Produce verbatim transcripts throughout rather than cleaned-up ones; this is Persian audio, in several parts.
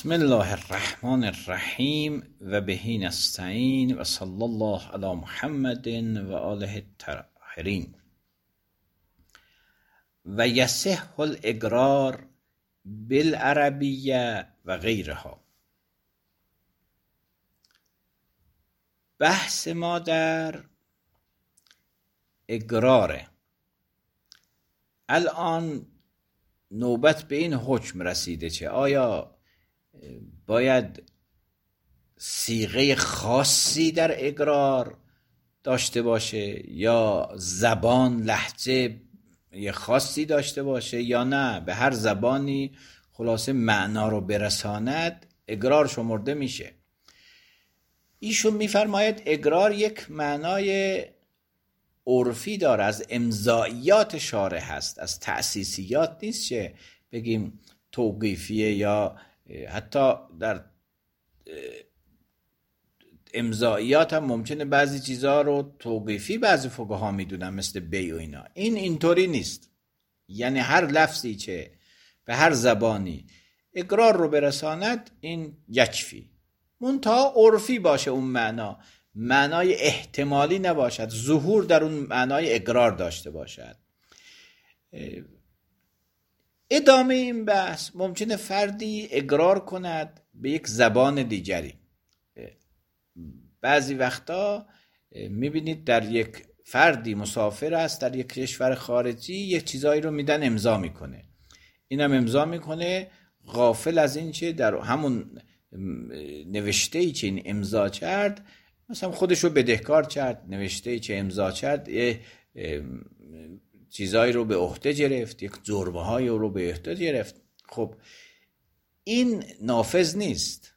بسم الله الرحمن الرحیم و بهی نستعین و صلی الله علی محمد و آله الطاهرین. و یصح الاقرار بالعربیه و غیرها. بحث ما در اقراره. الان نوبت به این حکم رسیده چه آیا باید صیغه خاصی در اقرار داشته باشه یا زبان لهجه خاصی داشته باشه یا نه به هر زبانی خلاصه معنا رو برساند اقرار شمرده میشه. ایشون میفرماید اقرار یک معنای عرفی داره، از امضائیات شارع هست، از تأسیسیات نیست که بگیم توقیفیه یا حتی در امضائیات هم ممکنه بعضی چیزها رو توقیفی بعضی فقها میدونن مثل بیع و اینا. این اینطوری نیست، یعنی هر لفظی که به هر زبانی اقرار رو برساند این یکفی، منتها عرفی باشه، اون معنا معنای احتمالی نباشد، ظهور در اون معنای اقرار داشته باشد. ادامه این بحث ممکنه فردی اقرار کند به یک زبان دیگری. بعضی وقتا میبینید در یک فردی مسافر است در یک کشور خارجی، یک چیزایی رو میدن امضا میکنه، اینم امضا میکنه غافل از این چه در همون نوشته‌ای که این امضا کرد مثلا خودشو بدهکار کرد، نوشته‌ای که امضا کرد یه چیزایی رو به عهده گرفت، یک جرم‌هایی رو به عهده گرفت. خب این نافذ نیست.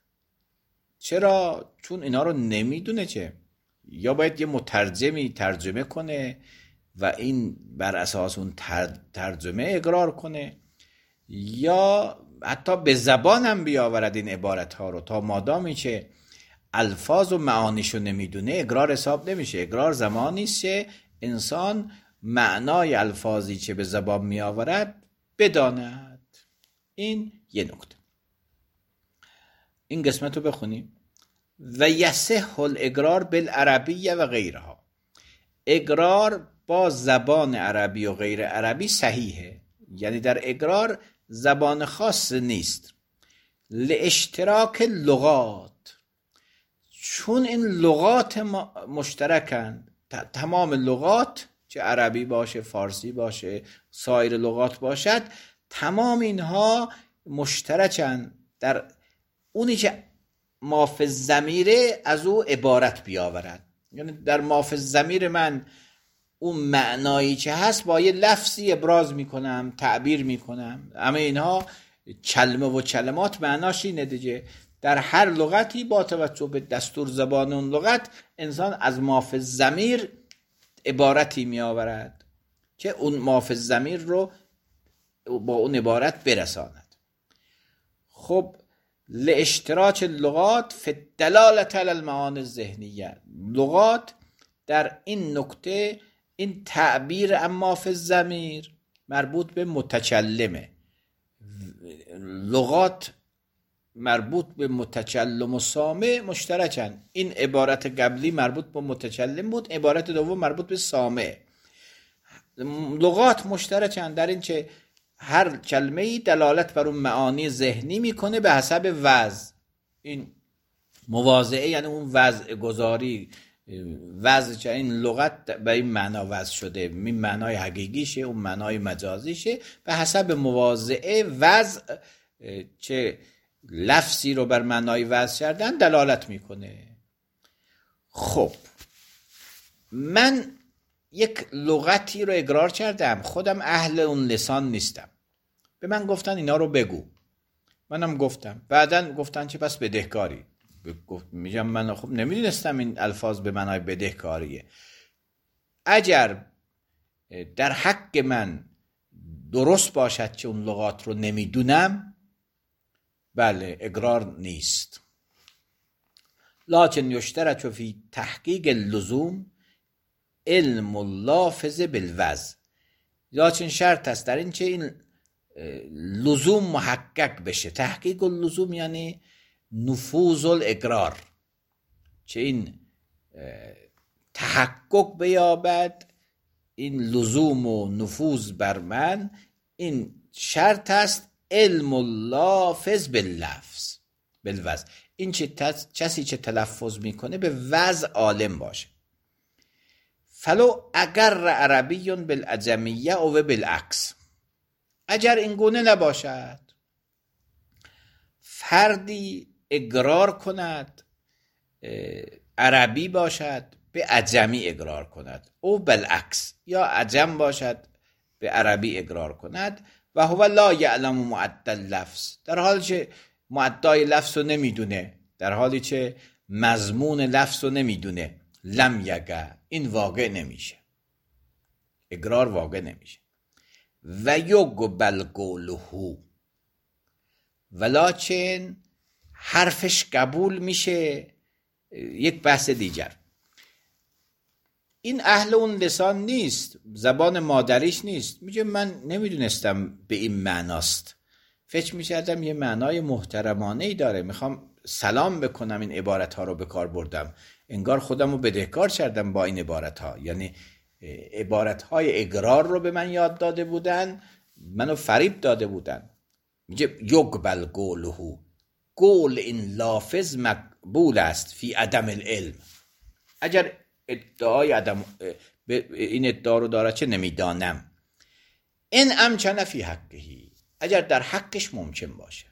چرا؟ چون اینا رو نمیدونه چه، یا باید یه مترجمی ترجمه کنه و این بر اساس اون ترجمه اقرار کنه، یا حتی به زبان هم بیاورد این عبارت ها رو، تا مادامی که الفاظ و معانیشو نمیدونه اقرار حساب نمیشه. اقرار زمانی است که انسان معنای الفاظی که به زبان می آورد بداند. این یه نکته. این قسمت رو بخونیم. و یصح الاقرار بالعربیه و غیرها. اقرار با زبان عربی و غیر عربی صحیحه، یعنی در اقرار زبان خاص نیست. لاشتراک لغات، چون این لغات مشترکند، تمام لغات چه عربی باشه، فارسی باشه، سایر لغات باشد، تمام اینها مشترکن در اونی که مافی الضمیره از او عبارت بیاورد. یعنی در مافی الضمیر من اون معنایی که هست با یه لفظی ابراز میکنم، تعبیر میکنم. اما اینها کلمه و کلمات معناش اینه دیگه. در هر لغتی با توجه به دستور زبان اون لغت انسان از مافی الضمیر عبارتی می آورد که اون مافی الضمیر رو با اون عبارت برساند. خب لاشتراک اللغات فی الدلالة علی المعانی الذهنیه، لغات در این نکته، این تعبیر اما فی الضمیر مربوط به متکلمه، لغات مربوط به متکلم و سامع مشترکن. این عبارت قبلی مربوط به متکلم بود، عبارت دوم مربوط به سامع. لغات مشترکن در این که هر کلمه‌ای دلالت بر اون معانی ذهنی میکنه به حسب وضع. این مواضعه یعنی اون وضع گذاری، وضع که این لغت به این معنا وضع شده، این معنای حقیقیشه، اون معنای مجازیشه، به حسب مواضعه وضع که لفظی رو بر معنای وضع کردن دلالت میکنه. خب من یک لغتی رو اقرار کردم، خودم اهل اون لسان نیستم، به من گفتن اینا رو بگو، منم گفتم، بعدن گفتن چه پس بدهکاری. میگم من خب نمیدونستم این الفاظ به معنای بدهکاریه. اگر در حق من درست باشد که اون لغات رو نمیدونم، بله اقرار نیست. لکن یشترط فی تحقیق اللزوم علم اللافظ بالوضع، لکن شرط است در این که این لزوم محقق بشه. تحقیق اللزوم یعنی نفوذ الاقرار، چه این تحقق بیابد این لزوم و نفوذ بر من، این شرط است علم اللافظ باللفظ بالوضع، این چه کسی چه تلفظ میکنه به وضع عالم باشه. فلو اگر عربی بالعجمیه او بالعکس، اگر این گونه نباشد فردی اقرار کند عربی باشد به عجمی اقرار کند، او بالعکس، یا عجم باشد به عربی اقرار کند، و هو لا یعلم معدل لفظ، در حالی که معدای لفظ رو نمیدونه، در حالی که مضمون لفظ رو نمیدونه، لم یگه، این واقع نمیشه، اقرار واقع نمیشه. و یقبل قوله، ولکن حرفش قبول میشه. یک بحث دیگر، این اهل اون لسان نیست، زبان مادریش نیست، میگه من نمیدونستم به این معناست، فکر میکردم یه معنای محترمانه ای داره، میخوام سلام بکنم این عبارت ها رو به کار بردم، انگار خودم رو بدهکار کردم با این عبارت ها، یعنی عبارت های اقرار رو به من یاد داده بودن، منو فریب داده بودن. میگه یقبل قوله، قول این لافظ مقبول است فی عدم العلم، اگر ادعای عدم این ادعا رو داره چه نمیدانم، این امکن فی حقهی، اگر در حقش ممکن باشه.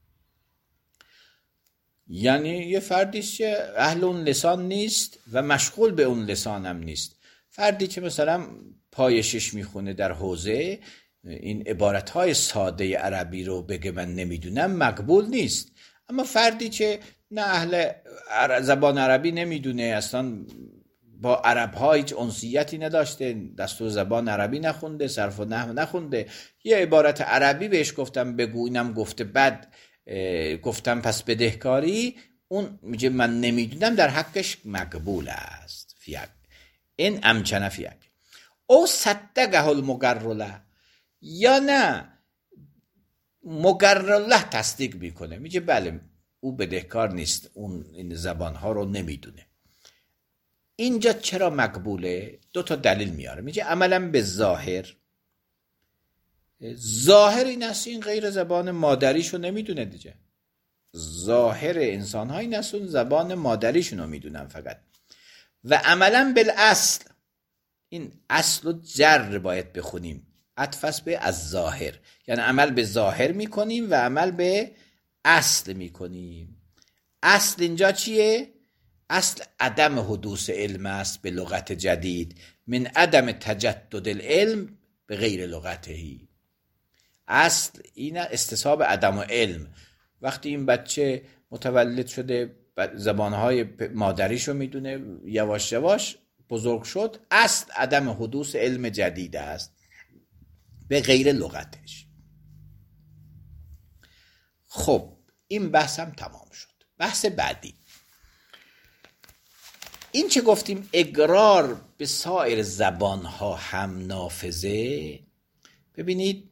یعنی یه فردی که اهل اون لسان نیست و مشغول به اون لسان هم نیست، فردی که مثلا پایشش میخونه در حوزه این عبارتهای ساده عربی رو بگه من نمیدونم، مقبول نیست. اما فردی که نه اهل زبان عربی نمیدونه، اصلا با عرب ها هیچ انسیتی نداشته، دستور زبان عربی نخونده، صرف و نحو نخونده، یه عبارت عربی بهش گفتم بگو، اینم گفته بعد گفتم پس بدهکاری، اون میگه من نمیدونم، در حقش مقبول است فیک این امکنه فیک. او صدقه المقرله، یا نه مقرله تصدیق میکنه، میگه بله او بدهکار نیست، اون این زبان ها رو نمیدونه. اینجا چرا مقبوله؟ دو تا دلیل میاره. میگه عملا به ظاهر، ظاهر این است این غیر زبان مادریشو نمیدونه دیگه، ظاهر انسان های این است اون زبان مادریشونو میدونن فقط. و عملا بالاصل، این اصل و جر باید بخونیم، عطف به از ظاهر، یعنی عمل به ظاهر میکنیم و عمل به اصل میکنیم. اصل اینجا چیه؟ اصل عدم حدوث علم است به لغت جدید، من عدم تجدد العلم به غیر لغتهی. اصل این استصحاب عدم علم. وقتی این بچه متولد شده زبانهای مادریشو میدونه، یواش یواش بزرگ شد، اصل عدم حدوث علم جدید است به غیر لغتش. خب این بحث هم تمام شد. بحث بعدی این چه گفتیم اقرار به سایر زبانها هم نافذه. ببینید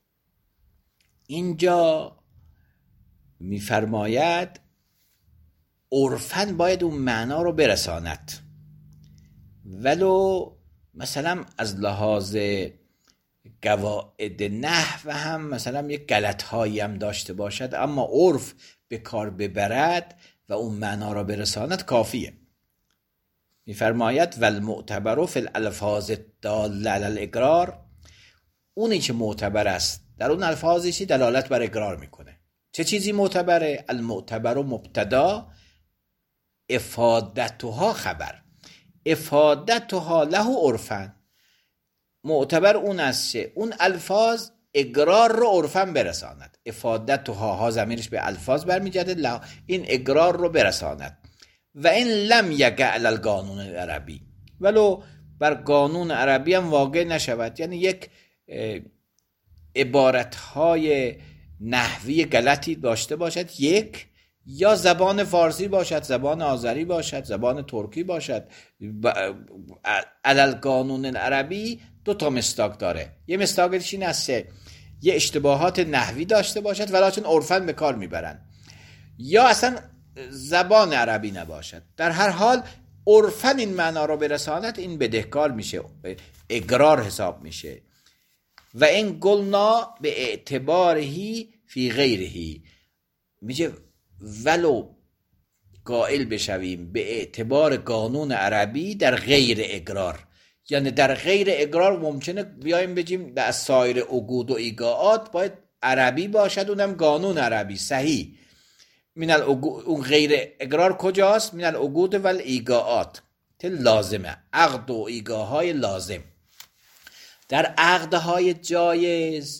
اینجا میفرماید عرفاً باید اون معنا رو برساند، ولو مثلا از لحاظ قواعد نحو هم مثلا یک غلط‌هایی هم داشته باشد، اما عرف به کار ببرد و اون معنا را برساند کافیه. میفرماید والمعتبر فی الالفاظ الداله علی الاقرار، اونی که معتبر است در اون الفاظی دلالت بر اقرار میکنه. چه چیزی معتبره؟ المعتبر مبتدا، افادتها خبر، افادتها له عرفاً. معتبر اون است که اون الفاظ اقرار رو عرفاً برساند. افادتها ها ضمیرش به الفاظ برمیگرده، این اقرار رو برساند. و این لم یقع علی القانون العربی، ولو بر قانون عربی هم واقع نشود، یعنی یک عبارتهای نحوی غلطی داشته باشد، یک یا زبان فارسی باشد، زبان آذری باشد، زبان ترکی باشد، علی القانون العربی دو تا مصداق داره. یه مصداقش این است یه اشتباهات نحوی داشته باشد ولکن عرفاً به کار میبرن، یا اصلا زبان عربی نباشد. در هر حال عرفاً این معنا رو برساند، این بدهکار میشه، اقرار حساب میشه. و این قلنا به اعتبارهی فی غیرهی، میگه ولو قائل بشویم به اعتبار قانون عربی در غیر اقرار، یعنی در غیر اقرار ممکنه بیایم بگیم در سایر عقود و ایقاعات باید عربی باشد، اونم قانون عربی صحیح. من اون غیر اقرار کجاست؟ من العقود و الایقاعات که لازمه، عقد و ایقاعهای لازم. در عقدهای جایز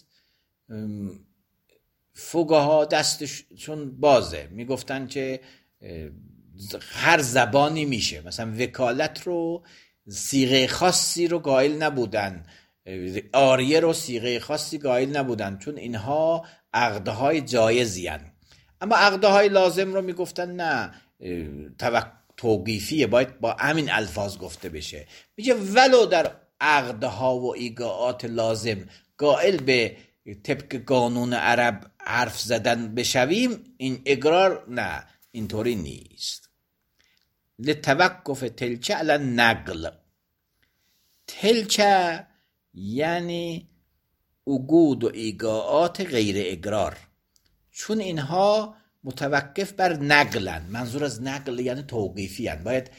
فقها دستشون بازه، میگفتن که هر زبانی میشه، مثلا وکالت رو صیغه خاصی رو قائل نبودن، عاریه رو صیغه خاصی قائل نبودن، چون اینها عقدهای جایزی هن. اما عقدهای لازم رو میگفتن نه، توقیفیه، باید با همین الفاظ گفته بشه. میگه ولو در عقدها و ایقاعات لازم قائل به طبق قانون عرب حرف زدن بشویم، این اقرار نه، اینطوری نیست. لتوقف تلچه علی نقل، تلچه یعنی عقود و ایقاعات غیر اقرار، چون اینها متوقف بر نقلن. منظور از نقل یعنی توقیفی هن، باید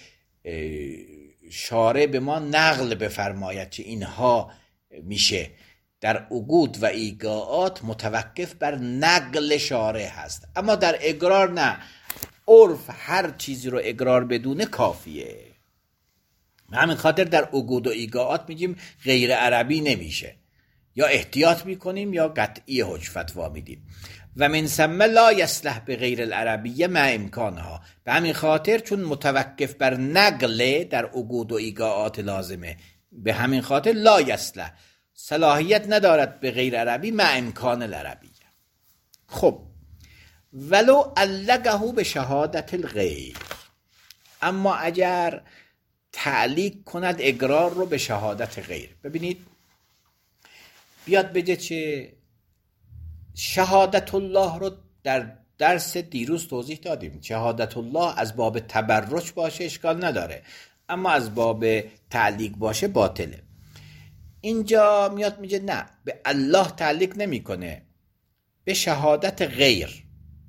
شارع به ما نقل بفرماید که اینها میشه. در عقود و ایقاعات متوقف بر نقل شارع هست، اما در اقرار نه، عرف هر چیزی رو اقرار بدونه کافیه. همین خاطر در عقود و ایقاعات میگیم غیر عربی نمیشه، یا احتیاط میکنیم یا قطعی حکم فتوا میدیم. و من ثم لا یصلح به غیر العربیه مع امکانها، به همین خاطر چون متوقف بر نقل در عقود و ایقاعات لازمه، به همین خاطر لا یصلح، صلاحیت ندارد به غیر عربی مع امکان العربیه. خب ولو علقه به شهادت الغیر، اما اگر تعلیق کند اقرار رو به شهادت غیر. ببینید بیاد بگه چه شهادت الله رو در درس دیروز توضیح دادیم، شهادت الله از باب تبرک باشه اشکال نداره، اما از باب تعلیق باشه باطله. اینجا میاد میگه نه، به الله تعلیق نمیکنه، به شهادت غیر.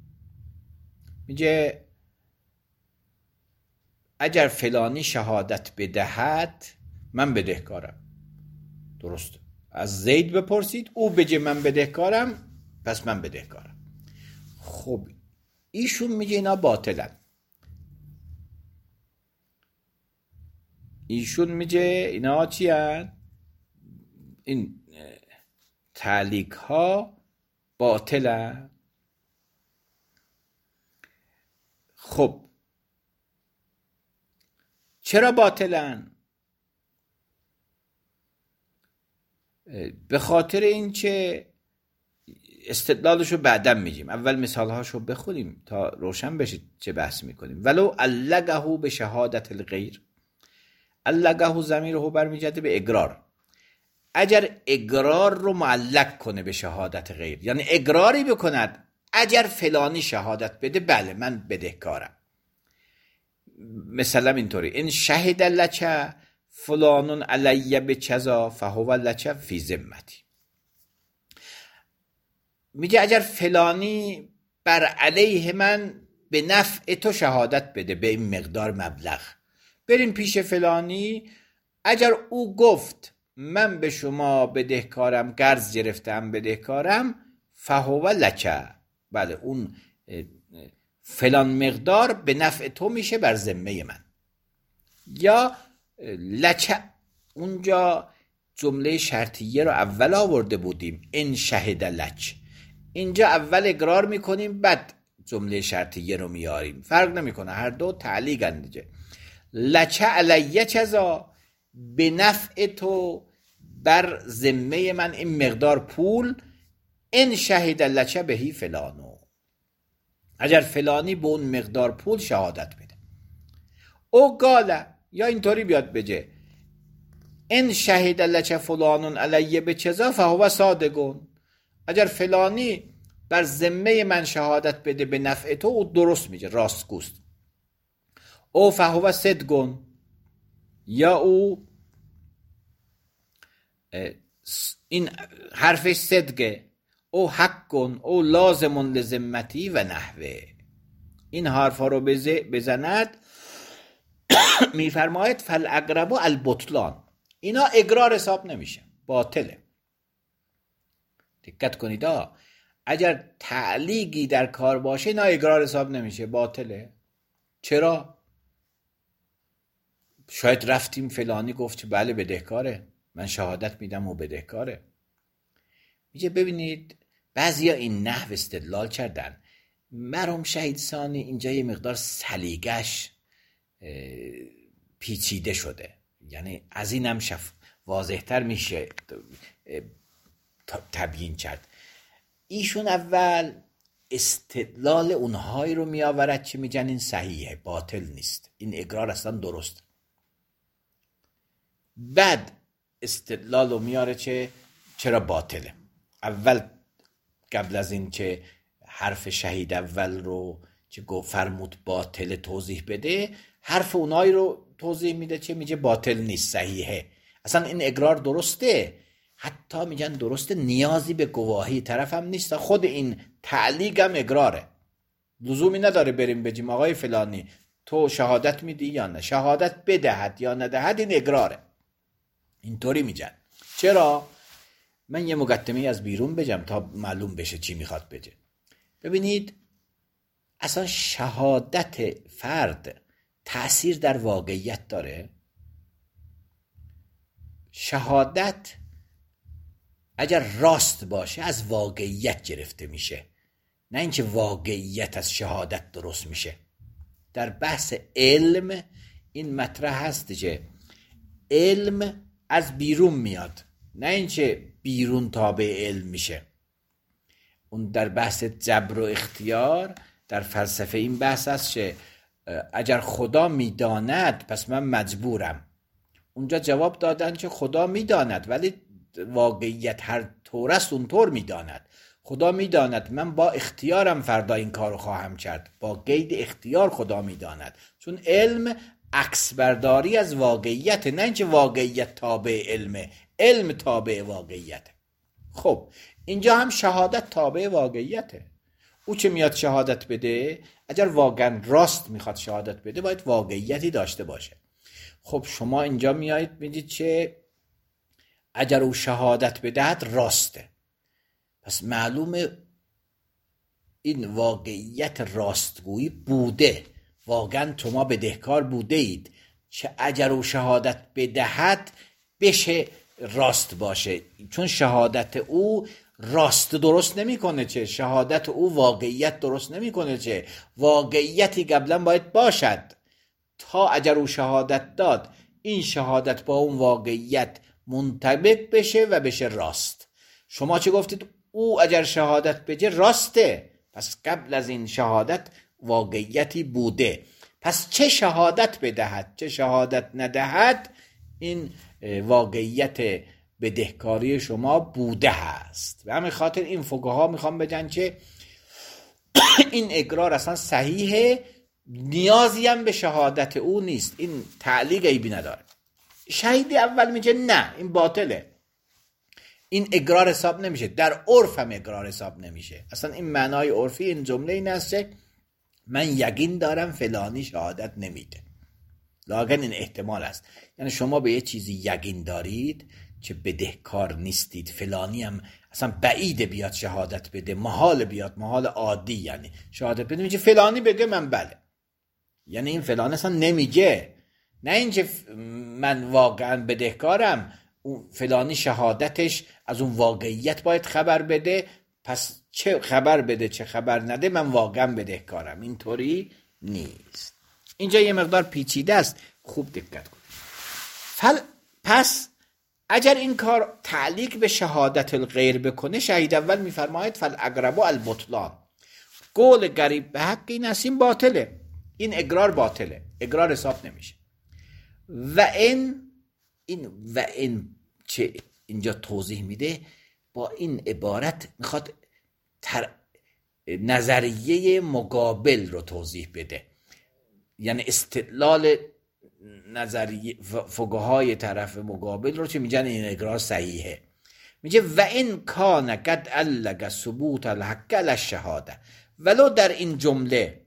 میگه اگر فلانی شهادت بدهد من بدهکارم. درست، از زید بپرسید، او بگه من بدهکارم، پس من بدهکارم. خب ایشون میگه اینا باطلن. ایشون میگه اینا چی هن؟ این تعلیق ها باطلن. خب چرا باطلن؟ به خاطر این که استدلالشو بعداً میگیم، اول مثالهاشو بخونیم تا روشن بشه چه بحث میکنیم. ولو علقه به شهادت الغیر، علقه ضمیره برمیگرده به اقرار. اگر اقرار رو معلق کنه به شهادت غیر، یعنی اقراری بکند اگر فلانی شهادت بده بله من بدهکارم. مثلا اینطوری این شهد لچه فلانون علیه به چذا فهو لچه فی ذمتی. میگه اگر فلانی بر علیه من به نفع تو شهادت بده به این مقدار مبلغ، برین پیش فلانی، اگر او گفت من به شما بدهکارم، قرض گرفتم بدهکارم، فهو لچه، بله اون فلان مقدار به نفع تو میشه بر ذمه من. یا لچه، اونجا جمله شرطیه رو اول آورده بودیم، این شهد لچ، اینجا اول اقرار میکنیم بعد جمله شرطیه رو میاریم، فرق نمیکنه، هر دو تعلیقن دیگه. لچه علیه چذا، به نفع تو بر ذمه من این مقدار پول، این شهد لچه بهی فلانو، اگر فلانی به اون مقدار پول شهادت بده. او قاله، یا اینطوری بیاد بگه این شهد لچه فلانون علیه به چذا فهو صادقون، اگر فلانی بر ذمه من شهادت بده به نفع تو، او درست میگه، راستگوست. او فهو صدقون، یا او این حرفش صدقه، او حقون، او لازمون لذمتی و نحوه. این حرفا رو بزند میفرماید فالاقرب البطلان، اینا اقرار حساب نمیشه، باطله. دقت کنید ها، اگر تعلیقی در کار باشه اینا اقرار حساب نمیشه، باطله. چرا؟ شاید رفتیم فلانی گفت بله بدهکاره، من شهادت میدم و بدهکاره. میگه ببینید بعضیا این نحو استدلال کردن، مرحوم شهید ثانی اینجا یه مقدار سلیقش پیچیده شده، یعنی از اینم شف واضحتر میشه تبیین کرد. ایشون اول استدلال اونهایی رو میآورد که میگن این صحیحه، باطل نیست، این اقرار اصلا درست. بعد استدلال رو میاره که چرا باطله. اول قبل از این که حرف شهید اول رو که گفت فرمود باطل توضیح بده، حرف اونایی رو توضیح میده که میگه باطل نیست، صحیحه، اصلا این اقرار درسته. حتی میگن درسته، نیازی به گواهی طرف هم نیست، خود این تعلیق هم اقراره، لزومی نداره بریم بگیم آقای فلانی تو شهادت میدی یا نه، شهادت بدهد یا ندهد این اقراره. اینطوری میگن. چرا؟ من یه مقدمه از بیرون بگم تا معلوم بشه چی میخواد بگه. ببینید اصلا شهادت فرد تأثیر در واقعیت داره. شهادت اگر راست باشه از واقعیت گرفته میشه، نه اینکه واقعیت از شهادت درست میشه. در بحث علم این مطرح هست که علم از بیرون میاد، نه اینکه بیرون تابع علم میشه. اون در بحث جبر و اختیار در فلسفه این بحث هست که اگر خدا میداند پس من مجبورم. اونجا جواب دادن که خدا میداند ولی واقعیت هر طور است اونطور میداند. خدا میداند من با اختیارم فردا این کارو خواهم کرد، با قید اختیار خدا میداند. چون علم عکس برداری از واقعیت، نه اینکه واقعیت تابع علمه، علم تابع واقعیته. خب اینجا هم شهادت تابع واقعیته. او چه میاد شهادت بده، اگر واقعا راست میخواد شهادت بده باید واقعیتی داشته باشه. خب شما اینجا میایید میگید که اگر او شهادت بدهد راسته، پس معلومه این واقعیت راستگویی بوده، واقعا شما بدهکار بوده اید که اگر او شهادت بدهد بشه راست باشه. چون شهادت او راست درست نمیکنه، چه شهادت او واقعیت درست نمیکنه، چه واقعیتی قبلا باید باشد تا اگر او شهادت داد این شهادت با اون واقعیت منطبق بشه و بشه راست. شما چه گفتید؟ او اگر شهادت بده راسته، پس قبل از این شهادت واقعیتی بوده، پس چه شهادت بدهد چه شهادت ندهد این واقعیت بدهکاری شما بوده هست. به همین خاطر این فقها میخوام بگن که این اقرار اصلا صحیحه، نیازی هم به شهادت او نیست، این تعلیق عیبی نداره. شهید اول میگه نه این باطله، این اقرار حساب نمیشه، در عرف هم اقرار حساب نمیشه. اصلا این معنای عرفی این جمله این است که من یقین دارم فلانی شهادت نمیده، لااقل این احتمال است. یعنی شما به یه چیزی یقین دارید که بدهکار نیستید، فلانی هم اصلا بعیده بیاد شهادت بده، محال بیاد، محال عادی یعنی شهادت بده، میگه فلانی بگه من بله، یعنی این فلان اصلا نمیگه، نه اینکه من واقعا بدهکارم، اون فلانی شهادتش از اون واقعیت باید خبر بده، پس چه خبر بده چه خبر نده من واقعا بدهکارم. اینطوری نیست. اینجا یه مقدار پیچیده است، خوب دقت کنید. فل پس اگر این کار تعلیق به شهادت الغیر بکنه، شهید اول میفرماید فالاقرب البطلان، قول قریب به حق این است، این باطله، این اقرار باطله، اقرار حساب نمیشه. و این این و این چه اینجا توضیح میده، با این عبارت میخواد تر... نظریه مقابل رو توضیح بده، یعنی استدلال نظریه فقهای طرف مقابل رو چه میگن این اقرار صحیحه. میگه و این کان قد علق ثبوت الحق علی الشهاده، ولو در این جمله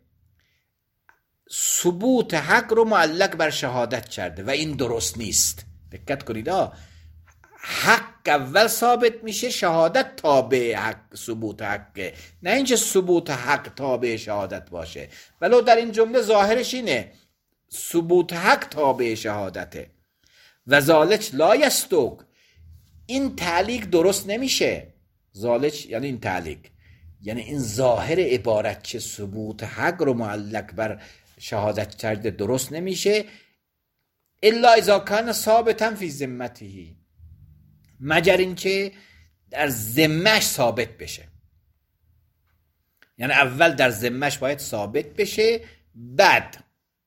ثبوت حق رو معلق بر شهادت کرده و این درست نیست. دقت کنید، حق اول ثابت میشه، شهادت تابع حق ثبوت حقه، نه اینکه ثبوت حق تابع شهادت باشه. ولو در این جمله ظاهرش اینه ثبوت حق تابع شهادته. و ذالک لا یصدق، این تعلیق درست نمیشه. ذالک یعنی این تعلیق، یعنی این ظاهر عبارت که ثبوت حق رو معلق بر شهادت کرده درست نمیشه. الا اذا کان ثابتا فی ذمته، مگر اینکه در ذمهش ثابت بشه. یعنی اول در ذمهش باید ثابت بشه، بعد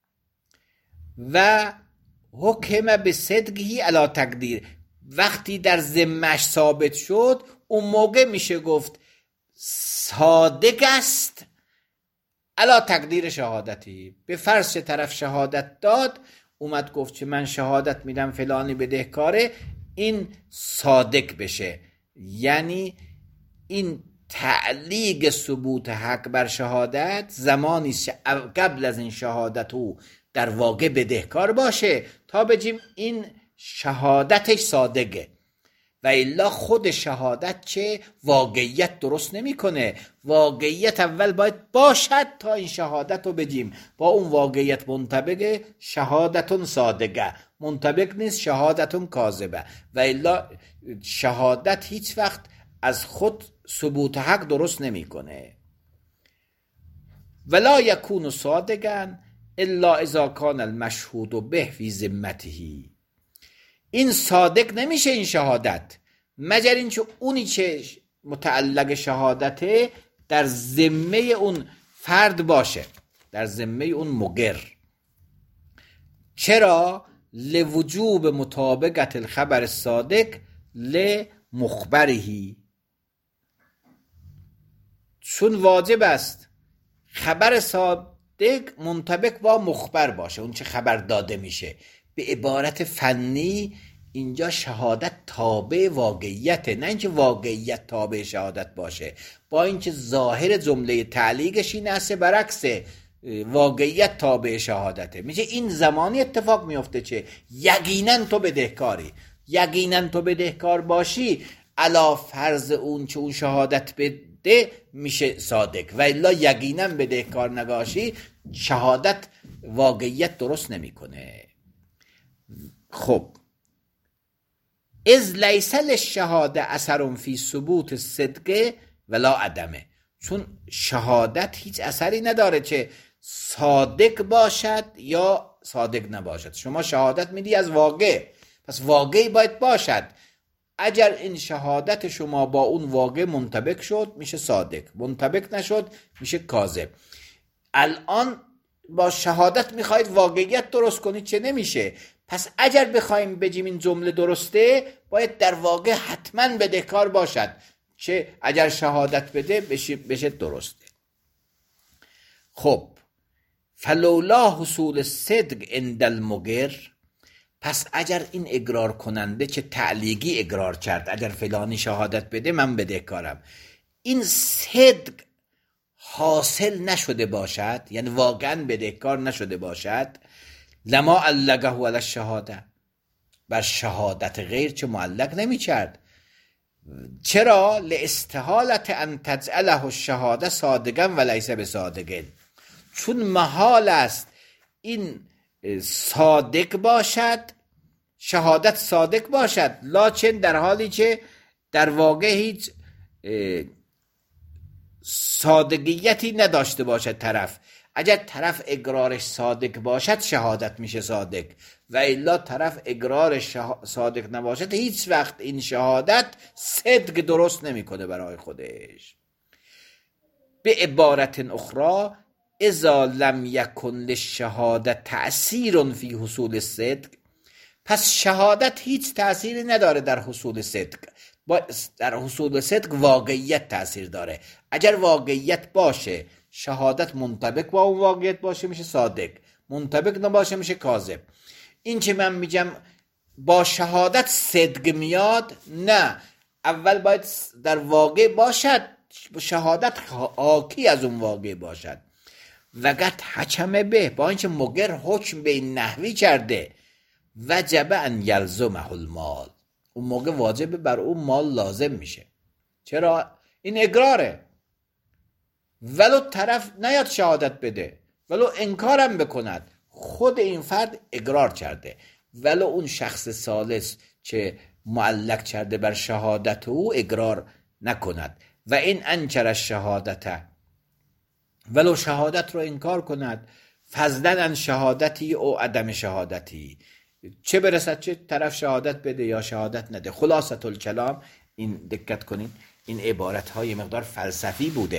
و حکم به صدقی علی تقدیر، وقتی در ذمهش ثابت شد اون موقع میشه گفت صادق است علی تقدیر شهادتی. به فرض چه طرف شهادت داد، اومد گفت که من شهادت میدم فلانی بدهکاره، این صادق بشه. یعنی این تعلیق ثبوت حق بر شهادت زمانی قبل از این شهادت او در واقع بدهکار باشه تا بگیم این شهادتش صادقه. و الا خود شهادت چه واقعیت درست نمیکنه. واقعیت اول باید باشد تا این شهادت رو بگیم با اون واقعیت منطبق شهادتون صادقه، منطبق نیست شهادتون کاذبه. و الا شهادت هیچ وقت از خود ثبوت حق درست نمیکنه. ولا یکون صادقا الا اذا کان المشهود به فی ذمته، این صادق نمیشه این شهادت مگر اینکه اونی که متعلق شهادته در ذمه اون فرد باشه، در ذمه اون مقر. چرا؟ لوجوب مطابقت الخبر الصادق لمخبره، چون واجب است خبر صادق منطبق با مخبر باشه، اون چه خبر داده میشه. به عبارت فنی اینجا شهادت تابع واقعیته، نه اینکه واقعیت تابع شهادت باشه. با اینکه ظاهر جمله تعلیقش این است برعکس واقعیت تابع شهادته. میشه این زمانی اتفاق میفته که یقینا تو بدهکاری، یقینا تو بدهکار باشی، علا فرض اون که اون شهادت بده میشه صادق. و الا یقینا بدهکار نباشی، شهادت واقعیت درست نمیکنه. خب از لیس للشهاده اثر فی ثبوت صدق ولا عدمه، چون شهادت هیچ اثری نداره که صادق باشد یا صادق نباشد. شما شهادت میدی از واقع، پس واقعی باید باشد. اگر این شهادت شما با اون واقع منطبق شد میشه صادق، منطبق نشد میشه کاذب. الان با شهادت میخواید واقعیت درست کنید چه نمیشه. پس اگر بخوایم بگیم این جمله درسته باید در واقع حتما بدهکار باشد، چه اگر شهادت بده بشه, بشه درسته. خب فلولا حصول صدق عند المقر، پس اگر این اقرار کننده که تعلیقی اقرار کرد اگر فلانی شهادت بده من بدهکارم، این صدق حاصل نشده باشد، یعنی واقعا بدهکار نشده باشد، لما علقه علی الشهاده، بر شهادت غیر چه معلق نمی کرد. چرا؟ لاستحالت ان تجعله الشهاده صادقا و لیس بصادق، چون محال است این صادق باشد، شهادت صادق باشد، لکن در حالی که در واقع هیچ صادقیتی نداشته باشد طرف. اگر طرف اقرارش صادق باشد شهادت میشه صادق، و الا طرف اقرارش صادق نباشد هیچ وقت این شهادت صدق درست نمیکنه برای خودش. به عبارت اخرى اذا لم یکن للشهاده تأثیر فی حصول الصدق، پس شهادت هیچ تأثیری نداره در حصول صدق. با در حصول صدق واقعیت تأثیر داره. اگر واقعیت باشه، شهادت منطبق با اون واقعیت باشه میشه صادق، منطبق نباشه میشه کاذب. این که من میگم با شهادت صدق میاد، نه، اول باید در واقع باشد، شهادت حاکی از اون واقع باشد. وقت حکمه به، با اینکه مگر حکم به این نحوی کرده، وجب ان یلزمه المال، اون موقع واجب بر اون مال لازم میشه. چرا؟ این اقراره. ولو طرف نیاد شهادت بده، ولو انکارم بکند، خود این فرد اقرار کرده، ولو اون شخص ثالث که معلق کرده بر شهادت او اقرار نکند. و این انکر الشهادت، ولو شهادت رو انکار کند، فضلا عن شهادتی او عدم شهادتی، چه برسد چه طرف شهادت بده یا شهادت نده. خلاصة الکلام، این دقت کنین، این عبارت های مقدار فلسفی بوده.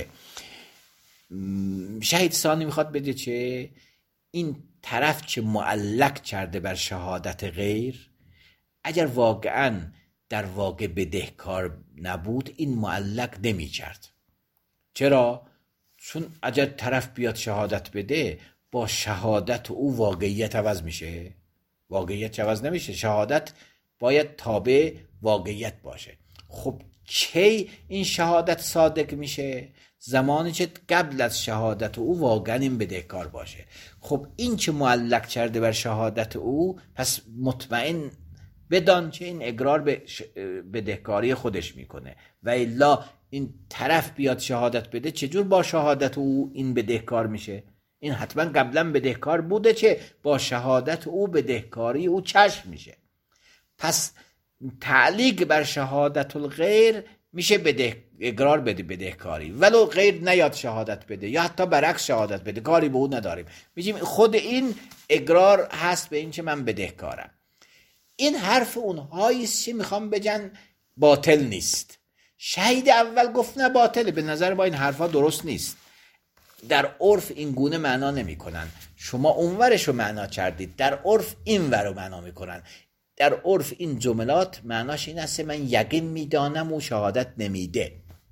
شهید ثانی میخواد بده چه این طرف که معلق کرده بر شهادت غیر، اگر واقعا در واقع بدهکار نبود این معلق نمی کرد. چرا؟ چون اگر طرف بیاد شهادت بده، با شهادت او واقعیت عوض میشه؟ واقعیت عوض نمیشه. شهادت باید تابع واقعیت باشه. خب کی این شهادت صادق میشه؟ زمانی که قبل از شهادت او واقعا این بدهکار باشه. خب این که معلق کرده بر شهادت او، پس مطمئن بدان که این اقرار به بدهکاری خودش میکنه. و الا این طرف بیاد شهادت بده، چجور با شهادت او این بدهکار میشه؟ این حتما قبلا بدهکار بوده که با شهادت او بدهکاری او چشم میشه. پس تعلیق بر شهادت الغیر میشه بده اقرار بده بدهکاری، ولو غیر نیاد شهادت بده یا حتی برعکس شهادت بده، کاری به او نداریم، میگیم خود این اقرار هست به این که من بدهکارم. این حرف اونهاییست که میخوام بگن باطل نیست. شهید اول گفت نه باطله، به نظر ما این حرفا درست نیست. در عرف این گونه معنا نمی کنن. شما اونورشو معنا کردید، در عرف این ورو معنا میکنن. در عرف این جملات معناش این است من یقین میدانم او شهادت نمیده.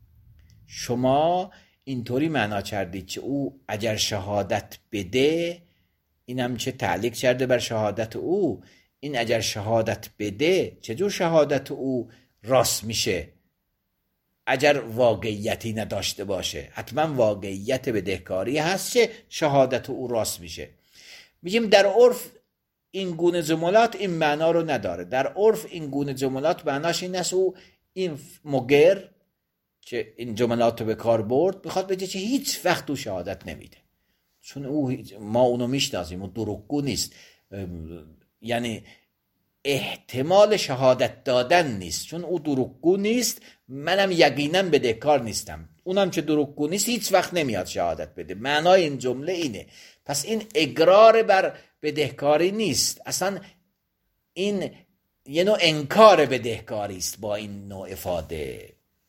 شما اینطوری معنا کردید که او اگر شهادت بده، اینم چه تعلیق کرده بر شهادت او، این اگر شهادت بده چجور شهادت او راست میشه اگر واقعیتی نداشته باشه؟ حتما واقعیت بدهکاری هست که شهادت او راست میشه. میگیم در عرف این گونه جملات این معنا رو نداره. در عرف این گونه جملات معناش این است او این مگر که این جملات رو به کار برد میخواد بگه که هیچ وقت او شهادت نمیده، چون او ما اونو میشناسیم، او دروغگو نیست، یعنی احتمال شهادت دادن نیست، چون او دروغگو نیست، منم یقینا بدهکار نیستم، اونم که دروغگو نیست هیچ وقت نمیاد شهادت بده. معنای این جمله اینه. پس این اقرار بر بدهکاری نیست، اصلا این یه نوع انکار بدهکاری است با این نوع افاده.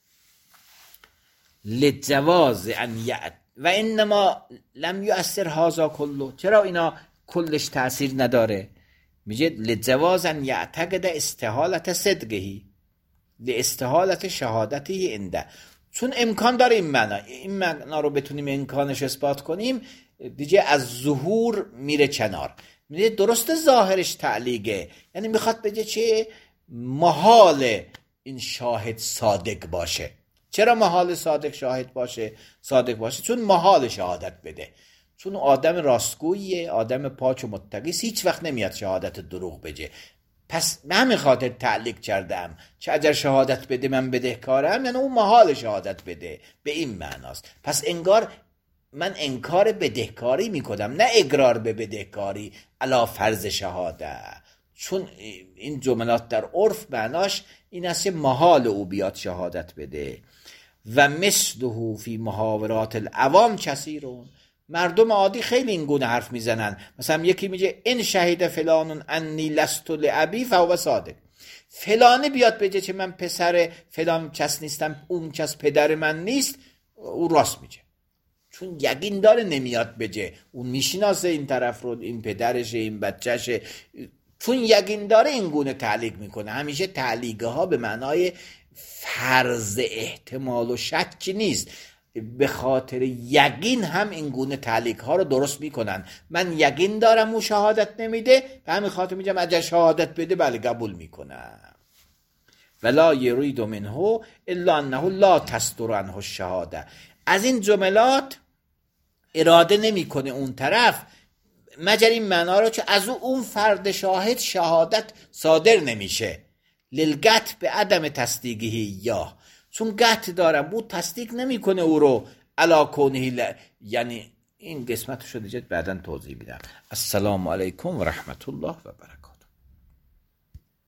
لجواز ان یعت و انما لم یؤثر هذا کله، چرا اینا کلش تأثیر نداره؟ میگه لجواز ان یعتقد استحالت صدقهی لاستحالت شهادتی عنده، چون امکان داره این معنا این معنا رو بتونیم امکانش اثبات کنیم، دیگه از ظهور میره کنار. میگه درست ظاهرش تعلیقه، یعنی میخواد بگه چه محال این شاهد صادق باشه. چرا محال صادق شاهد باشه صادق باشه؟ چون محال شهادت بده، چون آدم راستگوییه، آدم پاک و متقی، هیچ وقت نمیاد شهادت دروغ بگه. پس به همین خاطر تعلیق کردم که اگر شهادت بده من بدهکارم، یعنی اون محال شهادت بده، به این معناست. پس انگار من انکار بدهکاری میکنم، نه اقرار به بدهکاری علی فرض شهادت، چون این جملات در عرف معناش این است که محال او بیاد شهادت بده. و مثله فی محاورات العوام کثیرون، مردم عادی خیلی این گونه حرف میزنن. مثلا یکی میگه این شهید فلانون انی لست لابی فهو صادق، فلانه بیاد بگه که من پسر فلان کس نیستم، اون کس پدر من نیست، او راست میگه، چون یقین داره نمیاد بگه، اون میشناسه این طرف رو، این پدرشه، این بچهشه، چون یقین داره این گونه تعلیق میکنه. همیشه تعلیقه ها به معنای فرض احتمال و شکی نیست. به خاطر یقین هم این گونه تعلیق ها رو درست میکنن. من یقین دارم او شهادت نمیده، به همین خاطر میگم اگر شهادت بده بله قبول میکنم. ولا یرید منه الا انه لا تصدر عنه الشهاده. از این جملات اراده نمیکنه اون طرف مگر این معنا رو که از او اون فرد شاهد شهادت صادر نمیشه. للقط به عدم تصدیقه یا، چون قطع دارم بود تصدیق نمیکنه او رو علا کونه. یعنی این قسمت شده بعداً توضیح میدم. السلام علیکم و رحمت الله و برکاته.